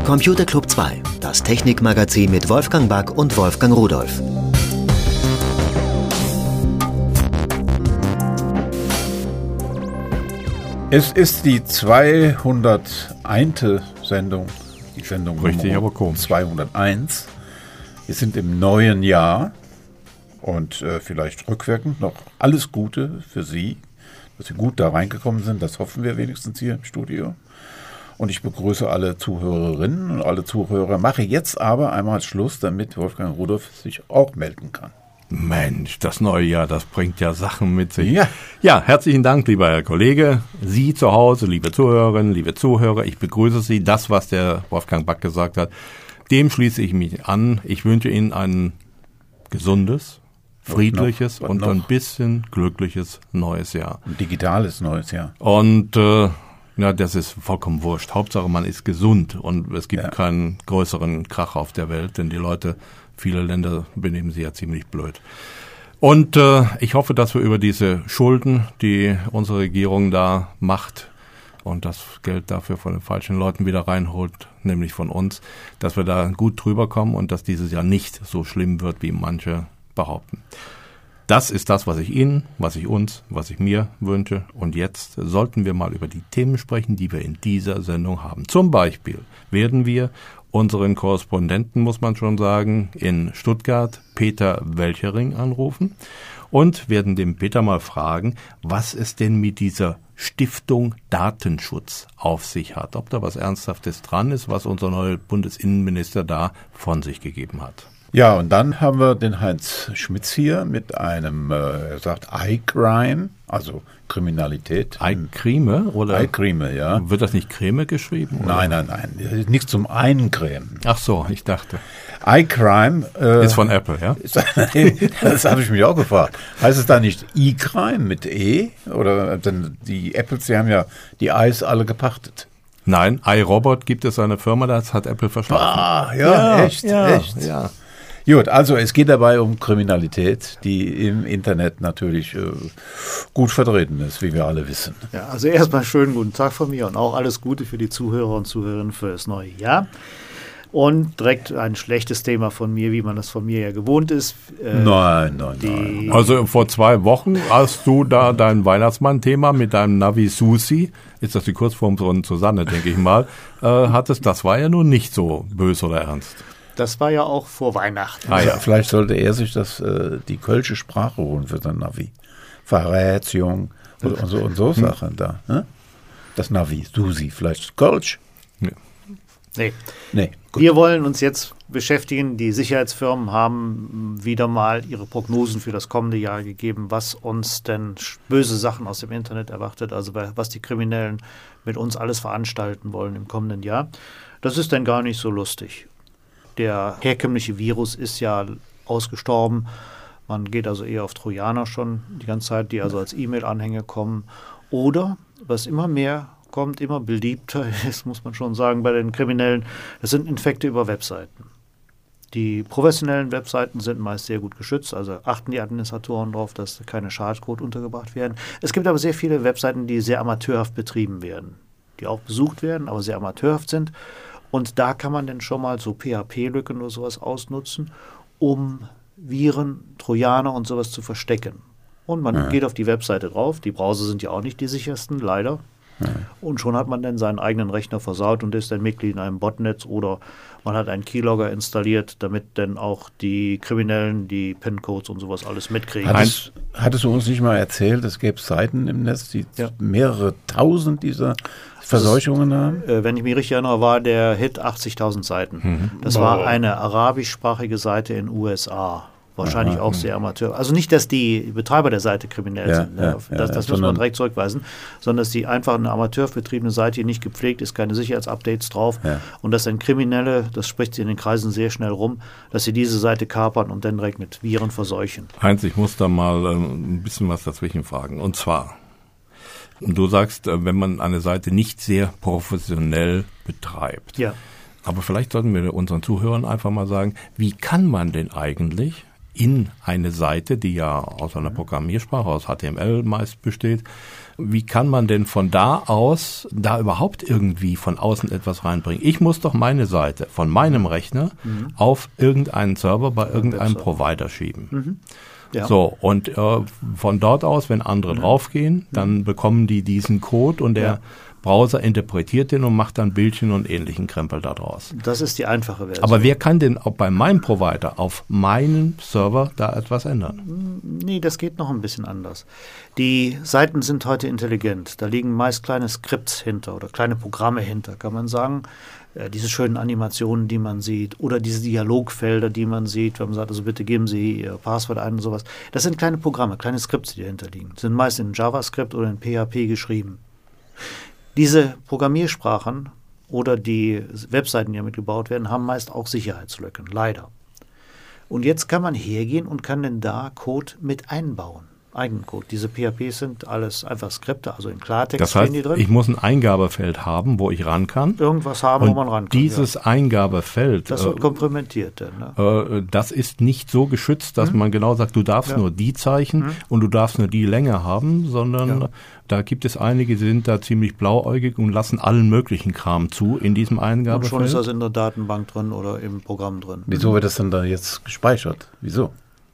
Computer Club 2, das Technikmagazin mit Wolfgang Back und Wolfgang Rudolph. Es ist die 201. Sendung. Die Sendung richtig, aber komisch. 201. Wir sind im neuen Jahr und vielleicht rückwirkend noch alles Gute für Sie, dass Sie gut da reingekommen sind. Das hoffen wir wenigstens hier im Studio. Und ich begrüße alle Zuhörerinnen und alle Zuhörer. Mache jetzt aber einmal Schluss, damit Wolfgang Rudolph sich auch melden kann. Mensch, das neue Jahr, das bringt ja Sachen mit sich. Ja, herzlichen Dank, lieber Herr Kollege. Sie zu Hause, liebe Zuhörerinnen, liebe Zuhörer, ich begrüße Sie. Das, was der Wolfgang Back gesagt hat, dem schließe ich mich an. Ich wünsche Ihnen ein gesundes, friedliches und ein bisschen glückliches neues Jahr. Ein digitales neues Jahr. Und das ist vollkommen wurscht. Hauptsache, man ist gesund und es gibt keinen größeren Krach auf der Welt, denn die Leute, viele Länder benehmen sich ja ziemlich blöd. Und ich hoffe, dass wir über diese Schulden, die unsere Regierung da macht und das Geld dafür von den falschen Leuten wieder reinholt, nämlich von uns, dass wir da gut drüber kommen und dass dieses Jahr nicht so schlimm wird, wie manche behaupten. Das ist das, was ich Ihnen, was ich uns, was ich mir wünsche. Und jetzt sollten wir mal über die Themen sprechen, die wir in dieser Sendung haben. Zum Beispiel werden wir unseren Korrespondenten, muss man schon sagen, in Stuttgart, Peter Welchering, anrufen und werden dem Peter mal fragen, was es denn mit dieser Stiftung Datenschutz auf sich hat. Ob da was Ernsthaftes dran ist, was unser neuer Bundesinnenminister da von sich gegeben hat. Ja, und dann haben wir den Heinz Schmitz hier mit einem, er sagt I-Crime, also Kriminalität. I-Crime, oder? I-Crime, ja. Wird das nicht Creme geschrieben? Oder? Nein. Nicht zum Eincremen. Ach so, ich dachte. I-Crime. Ist von Apple, ja? Das habe ich mich auch gefragt. Heißt es da nicht I-Crime mit E? Oder denn die Apples, die haben ja die I's alle gepachtet. Nein, iRobot gibt es eine Firma, das hat Apple verschaffen. Echt. Ja. Gut, also es geht dabei um Kriminalität, die im Internet natürlich gut vertreten ist, wie wir alle wissen. Ja, also erstmal schönen guten Tag von mir und auch alles Gute für die Zuhörer und Zuhörerinnen für das neue Jahr. Und direkt ein schlechtes Thema von mir, wie man das von mir ja gewohnt ist. Nein. Also vor 2 Wochen hast du da dein Weihnachtsmann-Thema mit deinem Navi Susi, ist das die Kurzform von Susanne, denke ich mal, hattest. Das war ja nun nicht so böse oder ernst. Das war ja auch vor Weihnachten. Ja, vielleicht sollte er sich die kölsche Sprache holen für sein Navi. Verrätjung und so Sachen da. Ne? Das Navi, Susi, vielleicht Kölsch? Nee. Wir wollen uns jetzt beschäftigen. Die Sicherheitsfirmen haben wieder mal ihre Prognosen für das kommende Jahr gegeben, was uns denn böse Sachen aus dem Internet erwartet, also was die Kriminellen mit uns alles veranstalten wollen im kommenden Jahr. Das ist dann gar nicht so lustig. Der herkömmliche Virus ist ja ausgestorben. Man geht also eher auf Trojaner schon die ganze Zeit, die also als E-Mail-Anhänge kommen. Oder, was immer mehr kommt, immer beliebter ist, muss man schon sagen, bei den Kriminellen, das sind Infekte über Webseiten. Die professionellen Webseiten sind meist sehr gut geschützt, also achten die Administratoren darauf, dass keine Schadcode untergebracht werden. Es gibt aber sehr viele Webseiten, die sehr amateurhaft betrieben werden, die auch besucht werden, aber sehr amateurhaft sind. Und da kann man dann schon mal so PHP-Lücken oder sowas ausnutzen, um Viren, Trojaner und sowas zu verstecken. Und man geht auf die Webseite drauf, die Browser sind ja auch nicht die sichersten, leider. Und schon hat man dann seinen eigenen Rechner versaut und ist dann Mitglied in einem Botnetz oder man hat einen Keylogger installiert, damit dann auch die Kriminellen die PIN-Codes und sowas alles mitkriegen. Hattest du uns nicht mal erzählt, es gäbe Seiten im Netz, die mehrere tausend dieser Verseuchungen haben? Wenn ich mich richtig erinnere, war der Hit 80.000 Seiten. Das war eine arabischsprachige Seite in USA. Wahrscheinlich auch sehr amateur. Also nicht, dass die Betreiber der Seite kriminell sind. Das muss man direkt zurückweisen. Sondern dass die einfach eine amateurbetriebene Seite, die nicht gepflegt ist, keine Sicherheitsupdates drauf. Ja. Und dass dann Kriminelle, das spricht sich in den Kreisen sehr schnell rum, dass sie diese Seite kapern und dann direkt mit Viren verseuchen. Heinz, ich muss da mal ein bisschen was dazwischen fragen. Und zwar, du sagst, wenn man eine Seite nicht sehr professionell betreibt. Ja. Aber vielleicht sollten wir unseren Zuhörern einfach mal sagen, wie kann man denn eigentlich in eine Seite, die ja aus einer Programmiersprache, aus HTML meist besteht. Wie kann man denn von da aus da überhaupt irgendwie von außen etwas reinbringen? Ich muss doch meine Seite von meinem Rechner auf irgendeinen Server bei irgendeinem Provider schieben. Ja. So, und von dort aus, wenn andere draufgehen, dann bekommen die diesen Code und der Browser interpretiert den und macht dann Bildchen und ähnlichen Krempel da draus. Das ist die einfache Version. Aber wer kann denn auch bei meinem Provider auf meinem Server da etwas ändern? Nee, das geht noch ein bisschen anders. Die Seiten sind heute intelligent. Da liegen meist kleine Skripts hinter oder kleine Programme hinter, kann man sagen. Diese schönen Animationen, die man sieht, oder diese Dialogfelder, die man sieht, wenn man sagt, also bitte geben Sie Ihr Passwort ein und sowas. Das sind kleine Programme, kleine Skripts, die dahinter liegen. Die sind meist in JavaScript oder in PHP geschrieben. Diese Programmiersprachen oder die Webseiten, die damit gebaut werden, haben meist auch Sicherheitslücken, leider. Und jetzt kann man hergehen und kann denn da Code mit einbauen. Eigencode. Diese PHPs sind alles einfach Skripte, also in Klartext stehen die drin. Das heißt, ich muss ein Eingabefeld haben, wo ich ran kann. Irgendwas haben, wo man ran kann. Dieses Eingabefeld, das wird komprimiert. Ne? Das ist nicht so geschützt, dass man genau sagt, du darfst nur die Zeichen und du darfst nur die Länge haben, sondern da gibt es einige, die sind da ziemlich blauäugig und lassen allen möglichen Kram zu in diesem Eingabefeld. Und schon ist das in der Datenbank drin oder im Programm drin. Wieso wird das dann da jetzt gespeichert? Wieso?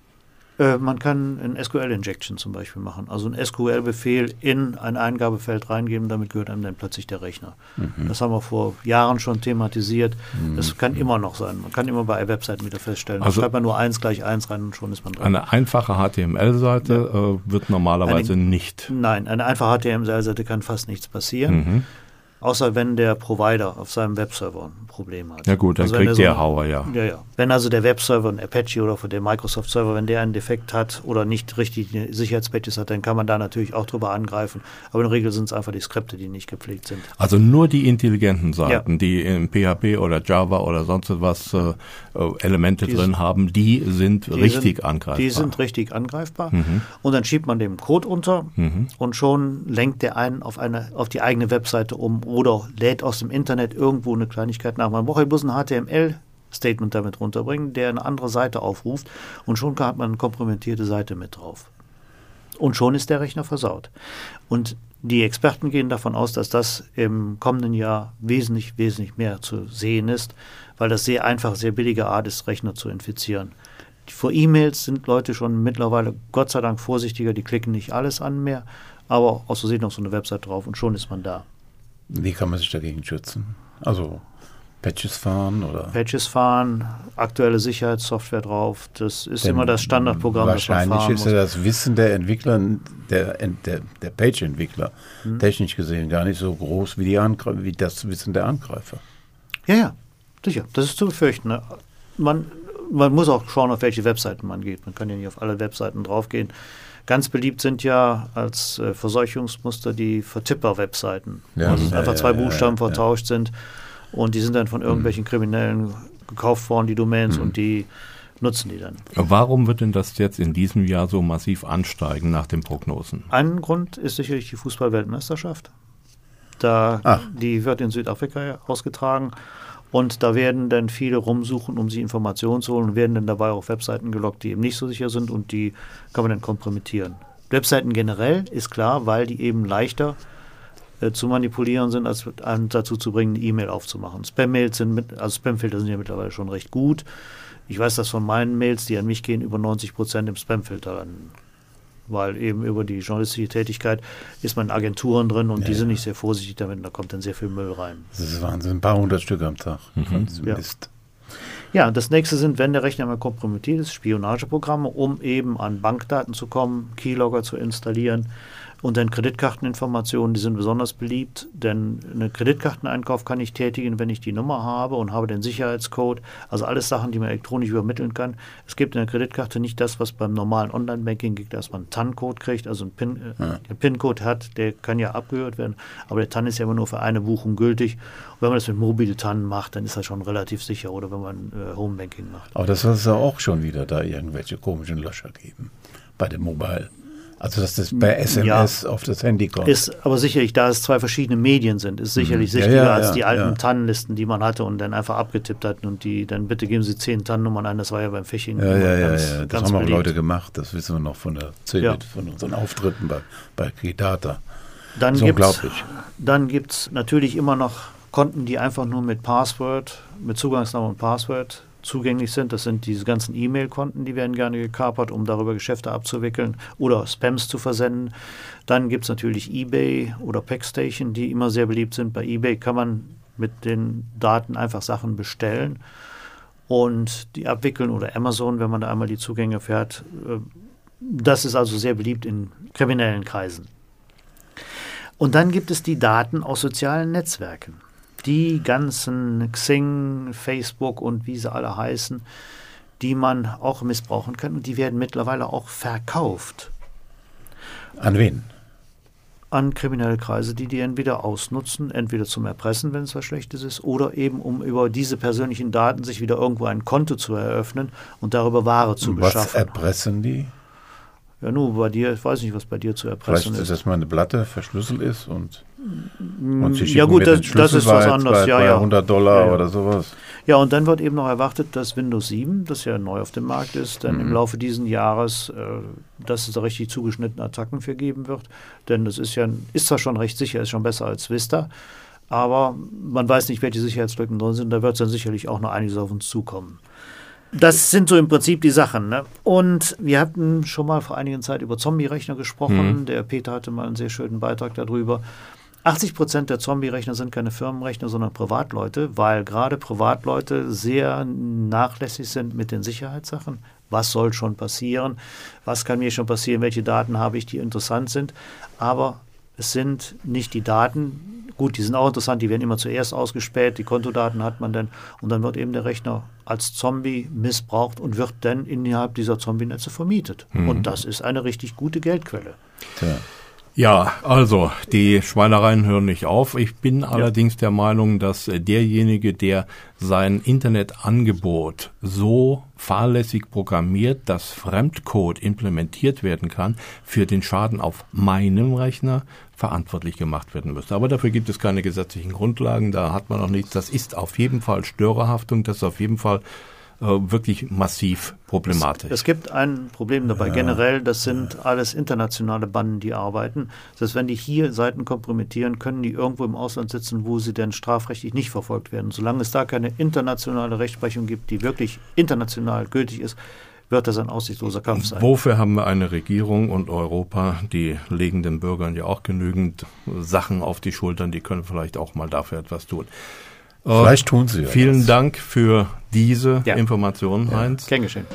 Man kann ein SQL-Injection zum Beispiel machen, also ein SQL-Befehl in ein Eingabefeld reingeben, damit gehört einem dann plötzlich der Rechner. Das haben wir vor Jahren schon thematisiert. Das kann immer noch sein. Man kann immer bei Webseiten wieder feststellen. Also schreibt man nur 1 = 1 rein und schon ist man dran. Eine einfache HTML-Seite wird normalerweise nicht. Nein, eine einfache HTML-Seite kann fast nichts passieren. Außer wenn der Provider auf seinem Webserver ein Problem hat. Ja gut, dann also kriegt der Hauer, ja. Wenn also der Webserver, ein Apache oder der Microsoft-Server, wenn der einen Defekt hat oder nicht richtig Sicherheitspatches hat, dann kann man da natürlich auch drüber angreifen. Aber in der Regel sind es einfach die Skripte, die nicht gepflegt sind. Also nur die intelligenten Seiten, die in PHP oder Java oder sonst was Elemente drin haben, die sind richtig angreifbar. Die sind richtig angreifbar. Und dann schiebt man dem Code unter und schon lenkt der einen auf die eigene Webseite um oder lädt aus dem Internet irgendwo eine Kleinigkeit nach. Man braucht bloß ein HTML-Statement damit runterbringen, der eine andere Seite aufruft und schon hat man eine kompromittierte Seite mit drauf. Und schon ist der Rechner versaut. Und die Experten gehen davon aus, dass das im kommenden Jahr wesentlich mehr zu sehen ist, weil das sehr einfach, sehr billige Art ist, Rechner zu infizieren. Vor E-Mails sind Leute schon mittlerweile Gott sei Dank vorsichtiger, die klicken nicht alles an mehr, aber aus Versehen noch so eine Website drauf und schon ist man da. Wie kann man sich dagegen schützen? Also Patches fahren oder? Patches fahren, aktuelle Sicherheitssoftware drauf, das ist immer das Standardprogramm, das man fahren muss. Wahrscheinlich ist ja das Wissen der Entwickler, der Page-Entwickler, technisch gesehen gar nicht so groß wie das Wissen der Angreifer. Ja, sicher, das ist zu befürchten. Ne? Man muss auch schauen, auf welche Webseiten man geht. Man kann ja nicht auf alle Webseiten draufgehen. Ganz beliebt sind ja als Verseuchungsmuster die Vertipper-Webseiten, wo einfach 2 Buchstaben vertauscht sind und die sind dann von irgendwelchen Kriminellen gekauft worden, die Domains, und die nutzen die dann. Warum wird denn das jetzt in diesem Jahr so massiv ansteigen nach den Prognosen? Ein Grund ist sicherlich die Fußball-Weltmeisterschaft. Die wird in Südafrika ausgetragen. Und da werden dann viele rumsuchen, um sich Informationen zu holen und werden dann dabei auch Webseiten gelockt, die eben nicht so sicher sind und die kann man dann kompromittieren. Webseiten generell ist klar, weil die eben leichter zu manipulieren sind, als einen dazu zu bringen, eine E-Mail aufzumachen. Spam-Mails Spamfilter sind ja mittlerweile schon recht gut. Ich weiß das von meinen Mails, die an mich gehen, über 90% im Spamfilter landen. Weil eben über die journalistische Tätigkeit ist man in Agenturen drin und die sind nicht sehr vorsichtig damit und da kommt dann sehr viel Müll rein. Das ist Wahnsinn, ein paar 100 Stück am Tag von diesem Mist. Ja, das nächste sind, wenn der Rechner mal kompromittiert ist, Spionageprogramme, um eben an Bankdaten zu kommen, Keylogger zu installieren und dann Kreditkarteninformationen, die sind besonders beliebt, denn einen Kreditkarteneinkauf kann ich tätigen, wenn ich die Nummer habe und habe den Sicherheitscode, also alles Sachen, die man elektronisch übermitteln kann. Es gibt in der Kreditkarte nicht das, was beim normalen Online-Banking gibt, dass man einen TAN-Code kriegt, also einen PIN-Code hat, der kann ja abgehört werden, aber der TAN ist ja immer nur für eine Buchung gültig. Und wenn man das mit mobile TAN macht, dann ist das schon relativ sicher, oder wenn man Homebanking macht. Aber das soll es ja auch schon wieder da irgendwelche komischen Löcher geben bei dem Mobile. Also dass das per SMS auf das Handy kommt. Ist aber sicherlich, da es 2 verschiedene Medien sind, ist sicherlich sicherer als die alten TAN-Listen, die man hatte und dann einfach abgetippt hat und die dann bitte geben Sie 10 TAN-Nummern ein, das war ja beim Phishing. Das haben auch Leute gemacht, das wissen wir noch von unseren Auftritten bei Kredata. Dann gibt es natürlich immer noch Konten, die einfach nur mit Zugangsname und Passwort zugänglich sind. Das sind diese ganzen E-Mail-Konten, die werden gerne gekapert, um darüber Geschäfte abzuwickeln oder Spams zu versenden. Dann gibt es natürlich eBay oder Packstation, die immer sehr beliebt sind. Bei eBay kann man mit den Daten einfach Sachen bestellen und die abwickeln oder Amazon, wenn man da einmal die Zugänge fährt. Das ist also sehr beliebt in kriminellen Kreisen. Und dann gibt es die Daten aus sozialen Netzwerken. Die ganzen Xing, Facebook und wie sie alle heißen, die man auch missbrauchen kann. Und die werden mittlerweile auch verkauft. An wen? An kriminelle Kreise, die entweder ausnutzen, entweder zum Erpressen, wenn es was Schlechtes ist, oder eben um über diese persönlichen Daten sich wieder irgendwo ein Konto zu eröffnen und darüber Ware zu beschaffen. Was erpressen die? Ja, nur bei dir, ich weiß nicht, was bei dir zu erpressen ist. Vielleicht, dass meine Platte verschlüsselt ist und sie ja gut, das ist was anderes. Bei $100 oder sowas. Ja, und dann wird eben noch erwartet, dass Windows 7, das ja neu auf dem Markt ist, dann im Laufe dieses Jahres, dass es da richtig zugeschnittene Attacken für geben wird. Denn das ist zwar schon recht sicher, ist schon besser als Vista, aber man weiß nicht, welche Sicherheitslücken drin sind. Da wird dann sicherlich auch noch einiges auf uns zukommen. Das sind so im Prinzip die Sachen. Ne? Und wir hatten schon mal vor einiger Zeit über Zombie-Rechner gesprochen. Der Peter hatte mal einen sehr schönen Beitrag darüber. 80% der Zombie-Rechner sind keine Firmenrechner, sondern Privatleute, weil gerade Privatleute sehr nachlässig sind mit den Sicherheitssachen. Was soll schon passieren? Was kann mir schon passieren? Welche Daten habe ich, die interessant sind? Aber es sind nicht die Daten. Gut, die sind auch interessant, die werden immer zuerst ausgespäht, die Kontodaten hat man dann und dann wird eben der Rechner als Zombie missbraucht und wird dann innerhalb dieser Zombie-Netze vermietet. Und das ist eine richtig gute Geldquelle. Ja, also die Schweinereien hören nicht auf. Ich bin allerdings der Meinung, dass derjenige, der sein Internetangebot so fahrlässig programmiert, dass Fremdcode implementiert werden kann, für den Schaden auf meinem Rechner verantwortlich gemacht werden müsste. Aber dafür gibt es keine gesetzlichen Grundlagen, da hat man noch nichts. Das ist auf jeden Fall Störerhaftung, das ist auf jeden Fall wirklich massiv problematisch. Es gibt ein Problem dabei. Generell, das sind alles internationale Banden, die arbeiten. Das heißt, wenn die hier Seiten kompromittieren, können die irgendwo im Ausland sitzen, wo sie denn strafrechtlich nicht verfolgt werden. Solange es da keine internationale Rechtsprechung gibt, die wirklich international gültig ist, wird das ein aussichtsloser Kampf sein. Wofür haben wir eine Regierung und Europa, die legen den Bürgern ja auch genügend Sachen auf die Schultern, die können vielleicht auch mal dafür etwas tun. Vielleicht tun sie ja. Vielen Dank für diese Informationen, Heinz. Gern geschehen.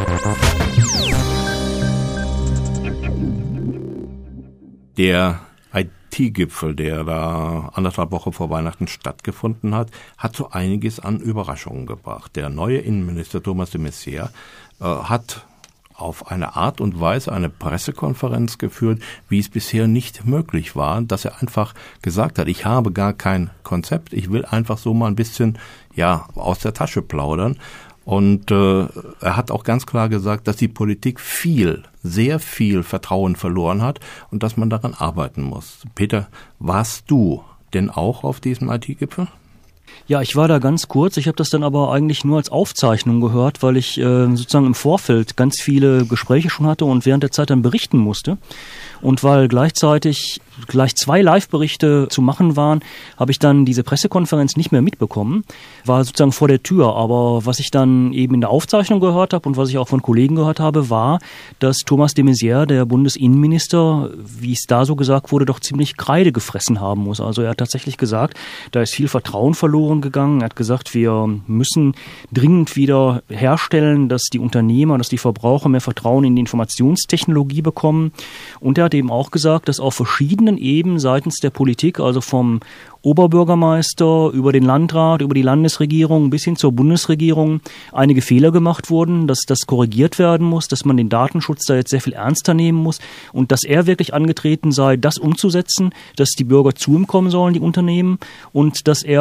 Der IT-Gipfel, der da 1,5 Wochen vor Weihnachten stattgefunden hat, hat so einiges an Überraschungen gebracht. Der neue Innenminister Thomas de Maizière hat auf eine Art und Weise eine Pressekonferenz geführt, wie es bisher nicht möglich war, dass er einfach gesagt hat, ich habe gar kein Konzept, ich will einfach so mal ein bisschen aus der Tasche plaudern. Und er hat auch ganz klar gesagt, dass die Politik sehr viel Vertrauen verloren hat und dass man daran arbeiten muss. Peter, warst du denn auch auf diesem IT-Gipfel? Ja, ich war da ganz kurz. Ich habe das dann aber eigentlich nur als Aufzeichnung gehört, weil ich sozusagen im Vorfeld ganz viele Gespräche schon hatte und während der Zeit dann berichten musste. Und weil gleichzeitig gleich 2 Live-Berichte zu machen waren, habe ich dann diese Pressekonferenz nicht mehr mitbekommen. War sozusagen vor der Tür. Aber was ich dann eben in der Aufzeichnung gehört habe und was ich auch von Kollegen gehört habe, war, dass Thomas de Maizière, der Bundesinnenminister, wie es da so gesagt wurde, doch ziemlich Kreide gefressen haben muss. Also er hat tatsächlich gesagt, da ist viel Vertrauen verloren gegangen. Er hat gesagt, wir müssen dringend wieder herstellen, dass die Unternehmer, dass die Verbraucher mehr Vertrauen in die Informationstechnologie bekommen. Und er hat eben auch gesagt, dass auf verschiedenen Ebenen seitens der Politik, also vom Oberbürgermeister über den Landrat, über die Landesregierung bis hin zur Bundesregierung einige Fehler gemacht wurden, dass das korrigiert werden muss, dass man den Datenschutz da jetzt sehr viel ernster nehmen muss und dass er wirklich angetreten sei, das umzusetzen, dass die Bürger zu ihm kommen sollen, die Unternehmen, und dass er unter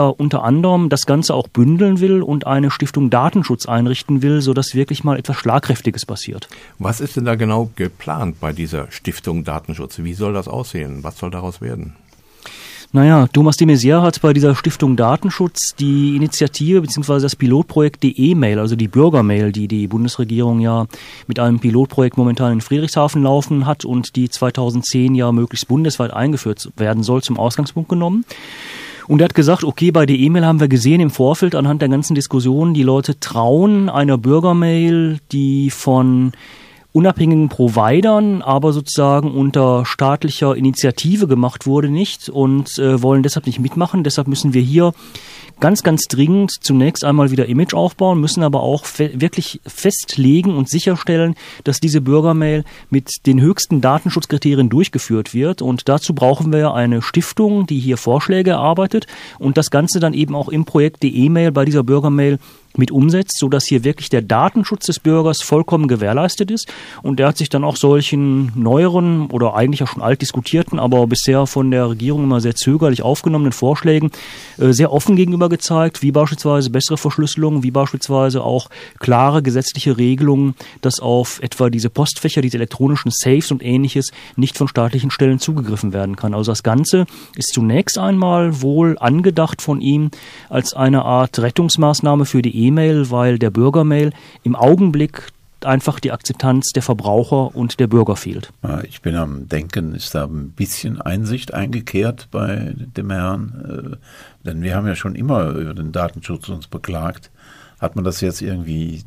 anderem das Ganze auch bündeln will und eine Stiftung Datenschutz einrichten will, sodass wirklich mal etwas Schlagkräftiges passiert. Was ist denn da genau geplant bei dieser Stiftung Datenschutz? Wie soll das aussehen? Was soll daraus werden? Naja, Thomas de Maizière hat bei dieser Stiftung Datenschutz die Initiative bzw. das Pilotprojekt, die E-Mail, also die Bürgermail, die die Bundesregierung ja mit einem Pilotprojekt momentan in Friedrichshafen laufen hat und die 2010 ja möglichst bundesweit eingeführt werden soll, zum Ausgangspunkt genommen. Und er hat gesagt, okay, bei der E-Mail haben wir gesehen im Vorfeld anhand der ganzen Diskussionen, die Leute trauen einer Bürgermail, die von unabhängigen Providern, aber sozusagen unter staatlicher Initiative gemacht wurde, nicht und wollen deshalb nicht mitmachen. Deshalb müssen wir hier ganz, ganz dringend zunächst einmal wieder Image aufbauen, müssen aber auch wirklich festlegen und sicherstellen, dass diese Bürgermail mit den höchsten Datenschutzkriterien durchgeführt wird. Und dazu brauchen wir eine Stiftung, die hier Vorschläge erarbeitet und das Ganze dann eben auch im Projekt die E-Mail bei dieser Bürgermail mit umsetzt, sodass hier wirklich der Datenschutz des Bürgers vollkommen gewährleistet ist. Und er hat sich dann auch solchen neueren oder eigentlich auch schon alt diskutierten, aber bisher von der Regierung immer sehr zögerlich aufgenommenen Vorschlägen sehr offen gegenüber gezeigt, wie beispielsweise bessere Verschlüsselung, wie beispielsweise auch klare gesetzliche Regelungen, dass auf etwa diese Postfächer, diese elektronischen Safes und Ähnliches nicht von staatlichen Stellen zugegriffen werden kann. Also das Ganze ist zunächst einmal wohl angedacht von ihm als eine Art Rettungsmaßnahme für die E-Mail, weil der Bürgermail im Augenblick einfach die Akzeptanz der Verbraucher und der Bürger fehlt. Ich bin am Denken, ist da ein bisschen Einsicht eingekehrt bei dem Herrn, denn wir haben ja schon immer über den Datenschutz uns beklagt. Nimmt man das jetzt irgendwie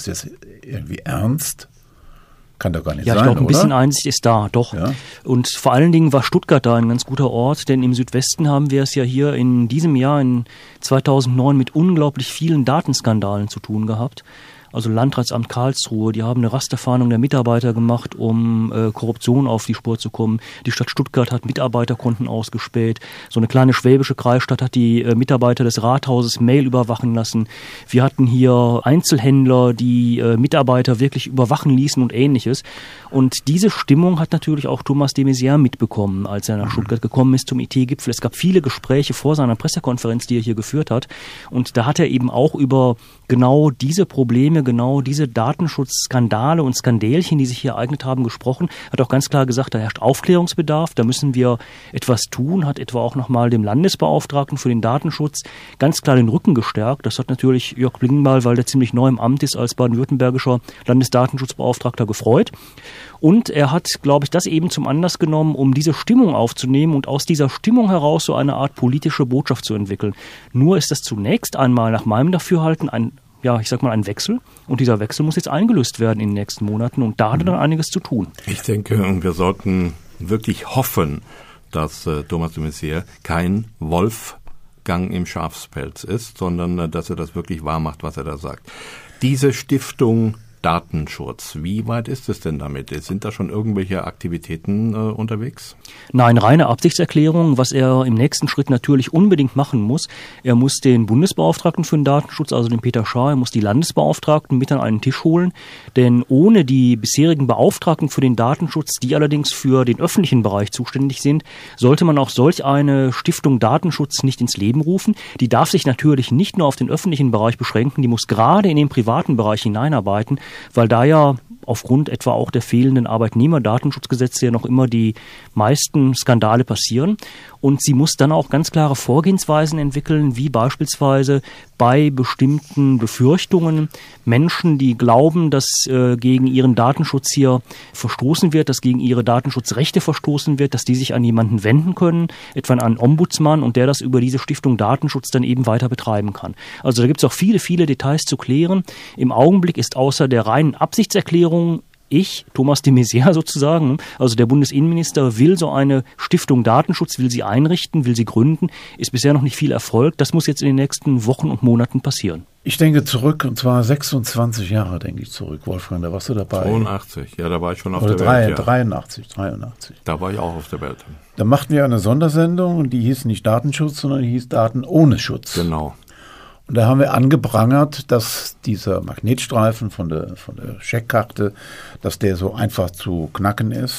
ernst? Kann doch gar nicht sein, ja, ich glaube, ein bisschen oder? Einsicht ist da, doch. Ja. Und vor allen Dingen war Stuttgart da ein ganz guter Ort, denn im Südwesten haben wir es ja hier in diesem Jahr, in 2009, mit unglaublich vielen Datenskandalen zu tun gehabt. Also Landratsamt Karlsruhe, die haben eine Rasterfahndung der Mitarbeiter gemacht, um Korruption auf die Spur zu kommen. Die Stadt Stuttgart hat Mitarbeiterkonten ausgespäht. So eine kleine schwäbische Kreisstadt hat die Mitarbeiter des Rathauses Mail überwachen lassen. Wir hatten hier Einzelhändler, die Mitarbeiter wirklich überwachen ließen und Ähnliches. Und diese Stimmung hat natürlich auch Thomas de Maizière mitbekommen, als er nach Stuttgart gekommen ist zum IT-Gipfel. Es gab viele Gespräche vor seiner Pressekonferenz, die er hier geführt hat. Und da hat er eben auch über genau diese Probleme, genau diese Datenschutzskandale und Skandälchen, die sich hier ereignet haben, gesprochen, hat auch ganz klar gesagt, da herrscht Aufklärungsbedarf, da müssen wir etwas tun, hat etwa auch nochmal dem Landesbeauftragten für den Datenschutz ganz klar den Rücken gestärkt. Das hat natürlich Jörg Blingenball, weil der ziemlich neu im Amt ist, als baden-württembergischer Landesdatenschutzbeauftragter gefreut. Und er hat, glaube ich, das eben zum Anlass genommen, um diese Stimmung aufzunehmen und aus dieser Stimmung heraus so eine Art politische Botschaft zu entwickeln. Nur ist das zunächst einmal nach meinem Dafürhalten ein Wechsel. Und dieser Wechsel muss jetzt eingelöst werden in den nächsten Monaten. Und da hat er dann einiges zu tun. Ich denke, wir sollten wirklich hoffen, dass Thomas de Maizière kein Wolfgang im Schafspelz ist, sondern dass er das wirklich wahr macht, was er da sagt. Diese Stiftung Datenschutz, wie weit ist es denn damit? Sind da schon irgendwelche Aktivitäten unterwegs? Nein, reine Absichtserklärung, was er im nächsten Schritt natürlich unbedingt machen muss. Er muss den Bundesbeauftragten für den Datenschutz, also den Peter Schaar, er muss die Landesbeauftragten mit an einen Tisch holen, denn ohne die bisherigen Beauftragten für den Datenschutz, die allerdings für den öffentlichen Bereich zuständig sind, sollte man auch solch eine Stiftung Datenschutz nicht ins Leben rufen. Die darf sich natürlich nicht nur auf den öffentlichen Bereich beschränken, die muss gerade in den privaten Bereich hineinarbeiten, weil da ja aufgrund etwa auch der fehlenden Arbeitnehmerdatenschutzgesetze ja noch immer die meisten Skandale passieren. Und sie muss dann auch ganz klare Vorgehensweisen entwickeln, wie beispielsweise bei bestimmten Befürchtungen Menschen, die glauben, dass gegen ihren Datenschutz hier verstoßen wird, dass gegen ihre Datenschutzrechte verstoßen wird, dass die sich an jemanden wenden können, etwa an einen Ombudsmann, und der das über diese Stiftung Datenschutz dann eben weiter betreiben kann. Also da gibt es auch viele, viele Details zu klären. Im Augenblick ist außer der reinen Absichtserklärung Thomas de Maizière sozusagen, also der Bundesinnenminister, will so eine Stiftung Datenschutz, will sie einrichten, will sie gründen, ist bisher noch nicht viel Erfolg. Das muss jetzt in den nächsten Wochen und Monaten passieren. Ich denke zurück, und zwar 26 Jahre denke ich zurück, Wolfgang, da warst du dabei. 82, ja, da war ich schon auf Oder der Welt. Ja. 83. Da war ich auch auf der Welt. Da machten wir eine Sondersendung und die hieß nicht Datenschutz, sondern die hieß Daten ohne Schutz. Genau. Und da haben wir angeprangert, dass dieser Magnetstreifen von der Scheckkarte, dass der so einfach zu knacken ist.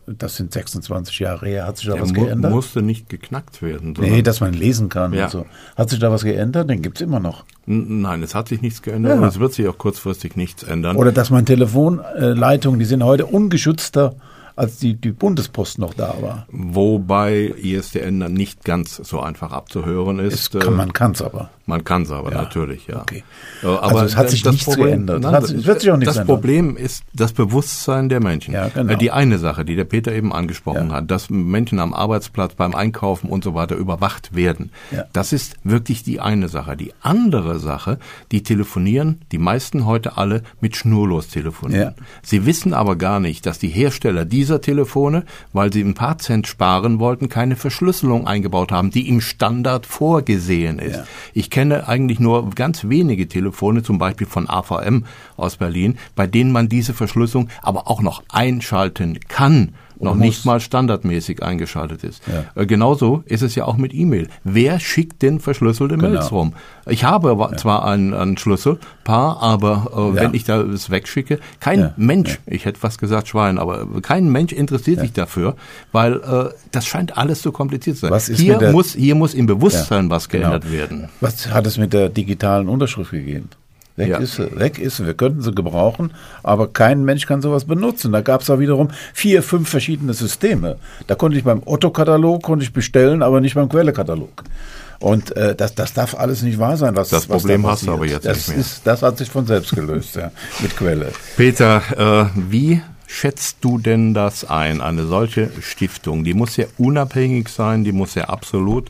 das sind 26 Jahre her. Hat sich da Der was geändert? musste nicht geknackt werden. Nee, dass man lesen kann Ja. und so. Hat sich da was geändert? Den gibt's immer noch. Nein, es hat sich nichts geändert Ja. und es wird sich auch kurzfristig nichts ändern. Oder dass man Telefonleitungen, die sind heute ungeschützter, als die Bundespost noch da war. Wobei ISDN dann nicht ganz so einfach abzuhören ist. Man kann's aber. Man kann es aber Ja. natürlich, ja. Okay. Aber Also es hat sich das nichts Problem, geändert. Nein, Es wird sich auch nichts das ändern. Problem ist das Bewusstsein der Menschen. Ja, genau. Die eine Sache, die der Peter eben angesprochen Ja. hat, dass Menschen am Arbeitsplatz beim Einkaufen und so weiter überwacht werden. Ja. Das ist wirklich die eine Sache. Die andere Sache, die telefonieren, die meisten heute alle mit schnurlos telefonieren. Ja. Sie wissen aber gar nicht, dass die Hersteller dieser Telefone, weil sie ein paar Cent sparen wollten, keine Verschlüsselung eingebaut haben, die im Standard vorgesehen ist. Ja. Ich kenne eigentlich nur ganz wenige Telefone, zum Beispiel von AVM aus Berlin, bei denen man diese Verschlüsselung aber auch noch einschalten kann, noch nicht mal standardmäßig eingeschaltet ist. Ja. Genauso ist es ja auch mit E-Mail. Wer schickt denn verschlüsselte Mails rum? Ich habe zwar ein Schlüsselpaar, aber wenn ich da es wegschicke, kein Mensch, ich hätte fast gesagt Schwein, aber kein Mensch interessiert sich dafür, weil das scheint alles so kompliziert zu sein. Was ist Hier muss im Bewusstsein was geändert werden. Was hat es mit der digitalen Unterschrift gegeben? Weg ist sie. Wir könnten sie gebrauchen, aber kein Mensch kann sowas benutzen. Da gab es auch wiederum 4, 5 verschiedene Systeme. Da konnte ich beim Otto-Katalog bestellen, aber nicht beim Quelle-Katalog. Und das darf alles nicht wahr sein. Was Problem da hast du aber jetzt nicht mehr. Das hat sich von selbst gelöst, mit Quelle. Peter, wie schätzt du denn das ein, eine solche Stiftung? Die muss ja unabhängig sein, die muss ja absolut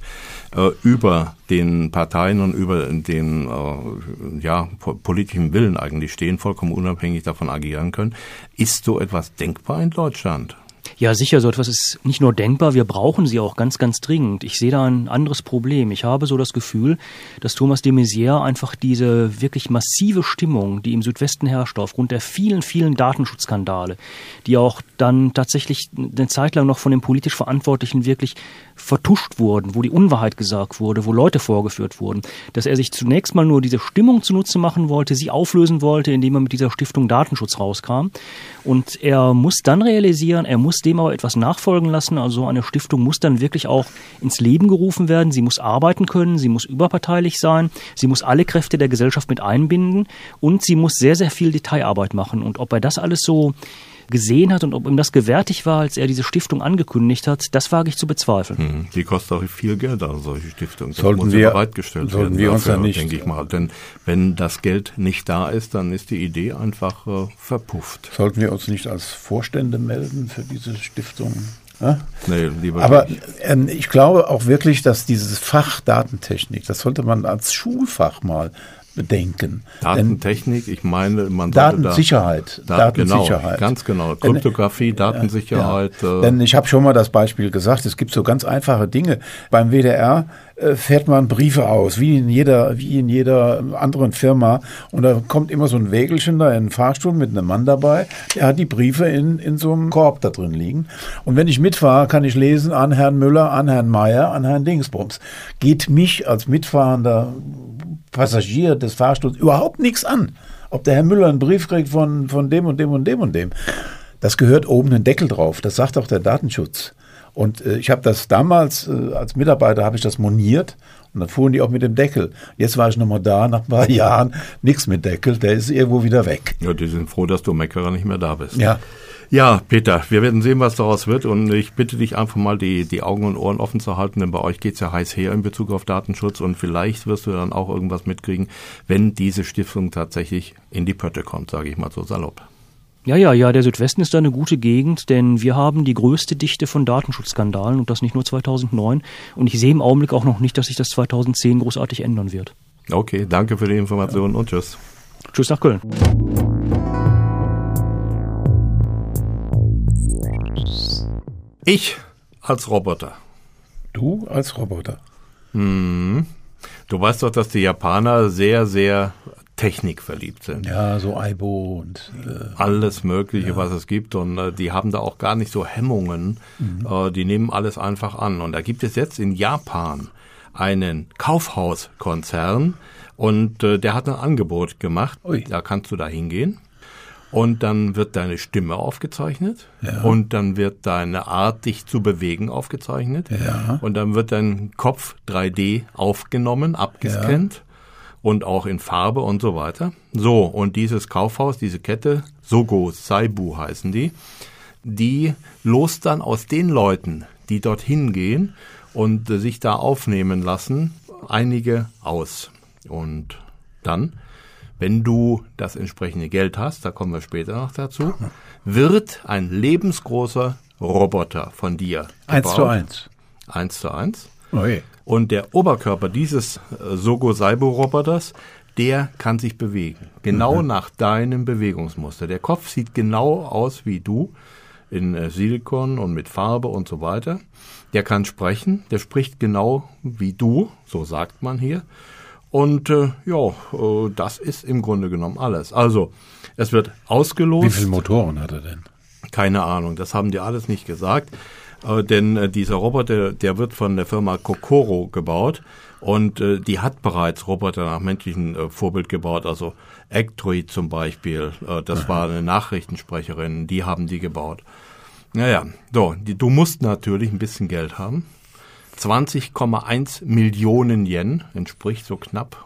über den Parteien und über den politischen Willen eigentlich stehen, vollkommen unabhängig davon agieren können. Ist so etwas denkbar in Deutschland? Ja, sicher, so etwas ist nicht nur denkbar, wir brauchen sie auch ganz, ganz dringend. Ich sehe da ein anderes Problem. Ich habe so das Gefühl, dass Thomas de Maizière einfach diese wirklich massive Stimmung, die im Südwesten herrscht, aufgrund der vielen, vielen Datenschutzskandale, die auch dann tatsächlich eine Zeit lang noch von den politisch Verantwortlichen wirklich vertuscht wurden, wo die Unwahrheit gesagt wurde, wo Leute vorgeführt wurden, dass er sich zunächst mal nur diese Stimmung zunutze machen wollte, sie auflösen wollte, indem er mit dieser Stiftung Datenschutz rauskam. Und er muss dann realisieren, er muss dem aber etwas nachfolgen lassen. Also eine Stiftung muss dann wirklich auch ins Leben gerufen werden. Sie muss arbeiten können, sie muss überparteilich sein, sie muss alle Kräfte der Gesellschaft mit einbinden und sie muss sehr, sehr viel Detailarbeit machen. Und ob er das alles so gesehen hat und ob ihm das gewärtig war, als er diese Stiftung angekündigt hat, das wage ich zu bezweifeln. Die kostet auch viel Geld, also solche Stiftungen. Das sollten muss wir bereitgestellt sollten werden wir uns dafür, ja nicht, denke ich mal. Denn wenn das Geld nicht da ist, dann ist die Idee einfach verpufft. Sollten wir uns nicht als Vorstände melden für diese Stiftung? Ja? Nee, lieber Aber nicht. ich glaube auch wirklich, dass dieses Fach Datentechnik, das sollte man als Schulfach mal bedenken. Datentechnik, ich meine, man sollte Datensicherheit. Datensicherheit. Genau, ganz genau. Kryptographie, Datensicherheit. Ja. Denn ich habe schon mal das Beispiel gesagt, es gibt so ganz einfache Dinge. Beim WDR fährt man Briefe aus, wie in jeder anderen Firma. Und da kommt immer so ein Wägelchen da in den Fahrstuhl mit einem Mann dabei, der hat die Briefe in so einem Korb da drin liegen. Und wenn ich mitfahre, kann ich lesen an Herrn Müller, an Herrn Meier, an Herrn Dingsbums. Geht mich als mitfahrender Passagier des Fahrstuhls überhaupt nichts an, ob der Herr Müller einen Brief kriegt von dem und dem und dem und dem. Das gehört oben ein Deckel drauf, das sagt auch der Datenschutz. Und ich habe das damals, als Mitarbeiter habe ich das moniert und dann fuhren die auch mit dem Deckel. Jetzt war ich nochmal da, nach ein paar Jahren, nichts mit Deckel, der ist irgendwo wieder weg. Ja, die sind froh, dass du Meckerer nicht mehr da bist. Ja. Ja, Peter, wir werden sehen, was daraus wird und ich bitte dich einfach mal, die Augen und Ohren offen zu halten, denn bei euch geht's ja heiß her in Bezug auf Datenschutz und vielleicht wirst du dann auch irgendwas mitkriegen, wenn diese Stiftung tatsächlich in die Pötte kommt, sage ich mal so salopp. Ja, der Südwesten ist da eine gute Gegend, denn wir haben die größte Dichte von Datenschutzskandalen und das nicht nur 2009 und ich sehe im Augenblick auch noch nicht, dass sich das 2010 großartig ändern wird. Okay, danke für die Informationen und tschüss. Tschüss nach Köln. Ich als Roboter. Du als Roboter. Du weißt doch, dass die Japaner sehr, sehr technikverliebt sind. Ja, so Aibo und alles Mögliche, was es gibt und die haben da auch gar nicht so Hemmungen. Die nehmen alles einfach an. Und da gibt es jetzt in Japan einen Kaufhauskonzern und der hat ein Angebot gemacht. Ui. Da kannst du da hingehen. Und dann wird deine Stimme aufgezeichnet. Ja. Und dann wird deine Art, dich zu bewegen, aufgezeichnet. Ja. Und dann wird dein Kopf 3D aufgenommen, abgescannt. Ja. Und auch in Farbe und so weiter. So, und dieses Kaufhaus, diese Kette, Sogo Saibu heißen die lost dann aus den Leuten, die dorthin gehen und sich da aufnehmen lassen, einige aus. Und dann, wenn du das entsprechende Geld hast, da kommen wir später noch dazu, wird ein lebensgroßer Roboter von dir gebaut. 1:1. Okay. Und der Oberkörper dieses Sogo Saibu-Roboters, der kann sich bewegen. Genau nach deinem Bewegungsmuster. Der Kopf sieht genau aus wie du, in Silikon und mit Farbe und so weiter. Der kann sprechen, der spricht genau wie du, so sagt man hier. Und das ist im Grunde genommen alles. Also, es wird ausgelost. Wie viele Motoren hat er denn? Keine Ahnung, das haben die alles nicht gesagt. Denn dieser Roboter, der wird von der Firma Kokoro gebaut. Und die hat bereits Roboter nach menschlichem Vorbild gebaut, also Actroid zum Beispiel, das war eine Nachrichtensprecherin, die haben die gebaut. Naja, so, du musst natürlich ein bisschen Geld haben. 20,1 Millionen Yen entspricht so knapp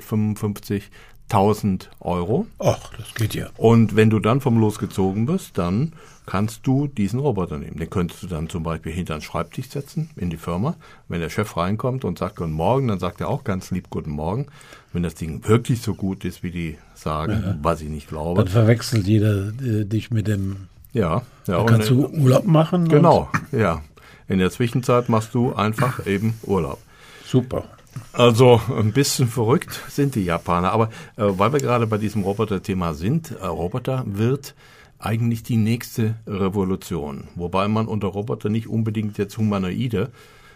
155.000 Euro. Ach, das geht ja. Und wenn du dann vom Los gezogen bist, dann kannst du diesen Roboter nehmen. Den könntest du dann zum Beispiel hinter den Schreibtisch setzen in die Firma. Wenn der Chef reinkommt und sagt Guten Morgen, dann sagt er auch ganz lieb Guten Morgen. Wenn das Ding wirklich so gut ist, wie die sagen, was ich nicht glaube. Dann verwechselt jeder dich mit dem... Ja. Dann kannst du Urlaub machen. Genau, ja. In der Zwischenzeit machst du einfach eben Urlaub. Super. Also ein bisschen verrückt sind die Japaner. Aber weil wir gerade bei diesem Roboter-Thema sind, Roboter wird eigentlich die nächste Revolution. Wobei man unter Roboter nicht unbedingt jetzt humanoide,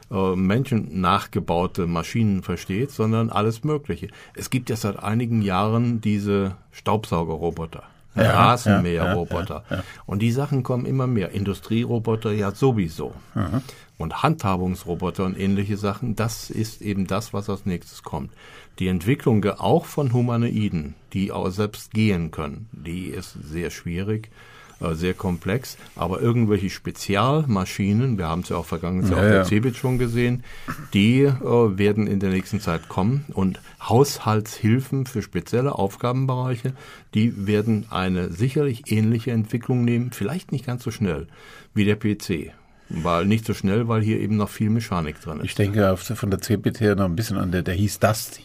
menschennachgebaute Maschinen versteht, sondern alles Mögliche. Es gibt ja seit einigen Jahren diese Staubsaugerroboter. Rasenmäherroboter. Ja. Und die Sachen kommen immer mehr. Industrieroboter ja sowieso. Mhm. Und Handhabungsroboter und ähnliche Sachen, das ist eben das, was als nächstes kommt. Die Entwicklung auch von Humanoiden, die auch selbst gehen können, die ist sehr schwierig, sehr komplex. Aber irgendwelche Spezialmaschinen, wir haben es ja auch vergangenes Jahr auf der CeBIT schon gesehen, die werden in der nächsten Zeit kommen. Und Haushaltshilfen für spezielle Aufgabenbereiche, die werden eine sicherlich ähnliche Entwicklung nehmen, vielleicht nicht ganz so schnell wie der PC. Weil nicht so schnell, weil hier eben noch viel Mechanik drin ist. Ich denke von der CeBIT her noch ein bisschen an der hieß Dusty.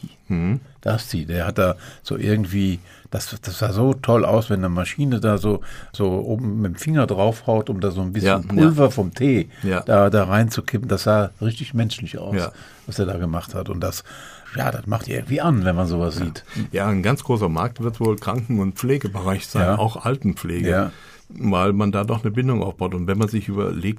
Dusty, der hat da so irgendwie, das sah so toll aus, wenn eine Maschine da so oben mit dem Finger draufhaut, um da so ein bisschen Pulver vom Tee da reinzukippen. Das sah richtig menschlich aus, was er da gemacht hat. Und das macht irgendwie an, wenn man sowas sieht. Ja, ein ganz großer Markt wird wohl Kranken- und Pflegebereich sein, auch Altenpflege. Ja. Weil man da doch eine Bindung aufbaut. Und wenn man sich überlegt,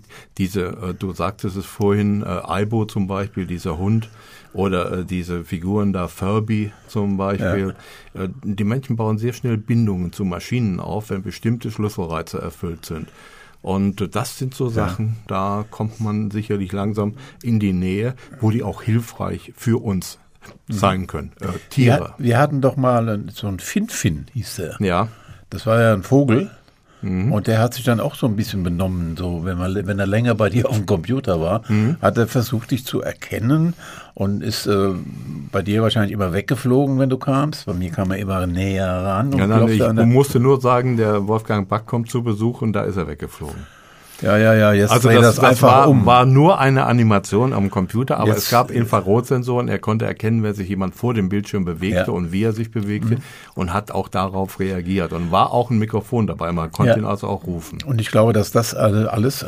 du sagtest es vorhin, Aibo zum Beispiel, dieser Hund, oder diese Figuren da, Furby zum Beispiel, die Menschen bauen sehr schnell Bindungen zu Maschinen auf, wenn bestimmte Schlüsselreize erfüllt sind. Und das sind so Sachen, da kommt man sicherlich langsam in die Nähe, wo die auch hilfreich für uns sein können. Tiere. Wir hatten doch mal so einen Fin-Fin, hieß der. Ja. Das war ja ein Vogel. Und der hat sich dann auch so ein bisschen benommen, so wenn er länger bei dir auf dem Computer war, hat er versucht, dich zu erkennen und ist bei dir wahrscheinlich immer weggeflogen, wenn du kamst. Bei mir kam er immer näher ran. Und ich musste nur sagen, der Wolfgang Back kommt zu Besuch und da ist er weggeflogen. Ja, jetzt also das einfach war nur eine Animation am Computer, aber es gab Infrarotsensoren, er konnte erkennen, wenn sich jemand vor dem Bildschirm bewegte und wie er sich bewegte und hat auch darauf reagiert und war auch ein Mikrofon dabei, man konnte ihn also auch rufen. Und ich glaube, dass das alles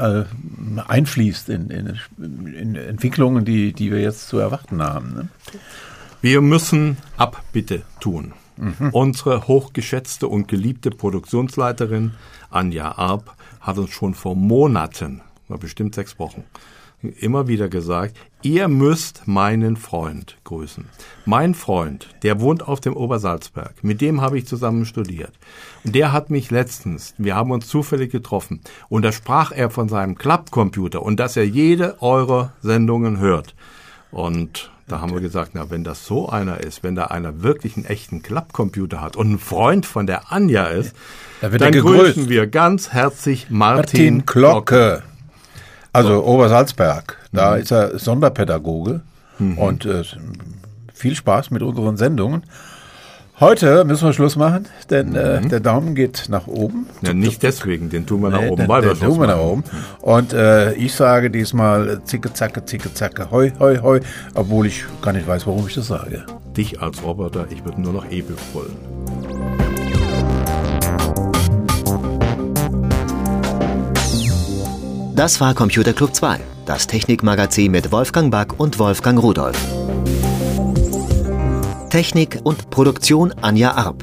einfließt in Entwicklungen, die wir jetzt zu erwarten haben. Ne? Wir müssen Abbitte tun. Unsere hochgeschätzte und geliebte Produktionsleiterin Anja Arp hat uns schon vor Monaten, bestimmt 6 Wochen, immer wieder gesagt, ihr müsst meinen Freund grüßen. Mein Freund, der wohnt auf dem Obersalzberg, mit dem habe ich zusammen studiert. Und der hat mich letztens, wir haben uns zufällig getroffen, und da sprach er von seinem Klappcomputer und dass er jede eurer Sendungen hört. Und Da haben wir gesagt, na, wenn das so einer ist, wenn da einer wirklich einen echten Klappcomputer hat und ein Freund von der Anja ist, Da wird dann er gegrüßt. grüßen wir ganz herzlich Martin Glocke. Also Obersalzberg. Da ist er Sonderpädagoge und viel Spaß mit unseren Sendungen. Heute müssen wir Schluss machen, denn der Daumen geht nach oben. Ja, nicht deswegen, den tun wir nach oben, Den weil wir tun wir nach oben. Und ich sage diesmal zicke, zacke, hoi, hoi, hoi, obwohl ich gar nicht weiß, warum ich das sage. Dich als Roboter, ich würde nur noch Ebel brüllen. Das war Computer Club 2, das Technikmagazin mit Wolfgang Back und Wolfgang Rudolf. Technik und Produktion Anja Arp.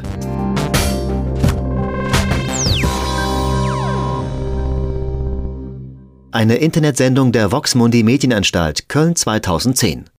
Eine Internetsendung der Vox Mundi Medienanstalt Köln 2010.